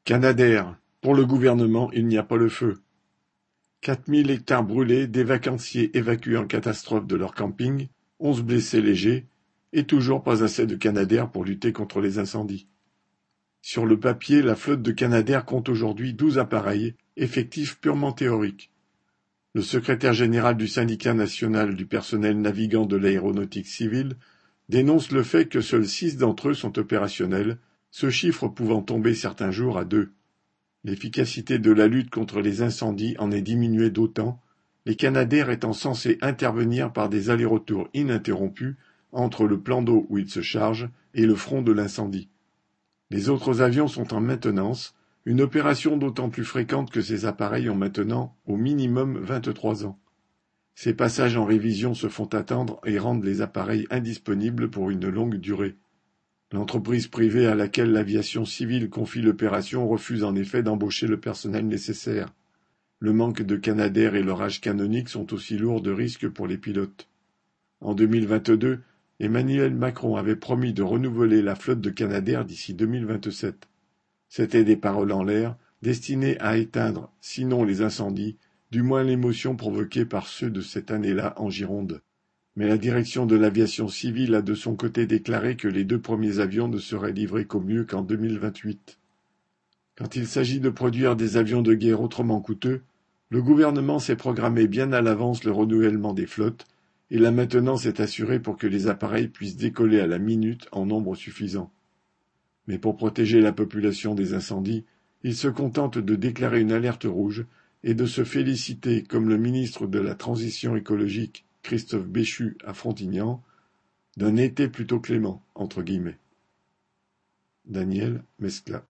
Canadair. Pour le gouvernement, il n'y a pas le feu. 4000 hectares brûlés, des vacanciers évacués en catastrophe de leur camping, 11 blessés légers, et toujours pas assez de Canadair pour lutter contre les incendies. Sur le papier, la flotte de Canadair compte aujourd'hui 12 appareils, effectifs purement théoriques. Le secrétaire général du syndicat national du personnel navigant de l'aéronautique civile dénonce le fait que seuls 6 d'entre eux sont opérationnels, ce chiffre pouvant tomber certains jours à 2. L'efficacité de la lutte contre les incendies en est diminuée d'autant, les Canadair étant censés intervenir par des allers-retours ininterrompus entre le plan d'eau où ils se chargent et le front de l'incendie. Les autres avions sont en maintenance, une opération d'autant plus fréquente que ces appareils ont maintenant au minimum 23 ans. Ces passages en révision se font attendre et rendent les appareils indisponibles pour une longue durée. L'entreprise privée à laquelle l'aviation civile confie l'opération refuse en effet d'embaucher le personnel nécessaire. Le manque de Canadair et leur âge canonique sont aussi lourds de risques pour les pilotes. En 2022, Emmanuel Macron avait promis de renouveler la flotte de Canadair d'ici 2027. C'étaient des paroles en l'air, destinées à éteindre, sinon les incendies, du moins l'émotion provoquée par ceux de cette année-là en Gironde. Mais la direction de l'aviation civile a de son côté déclaré que les 2 premiers avions ne seraient livrés qu'au mieux qu'en 2028. Quand il s'agit de produire des avions de guerre autrement coûteux, le gouvernement s'est programmé bien à l'avance le renouvellement des flottes, et la maintenance est assurée pour que les appareils puissent décoller à la minute en nombre suffisant. Mais pour protéger la population des incendies, il se contente de déclarer une alerte rouge et de se féliciter, comme le ministre de la Transition écologique Christophe Béchu à Frontignan, d'un été plutôt clément, entre guillemets. Daniel Mescla.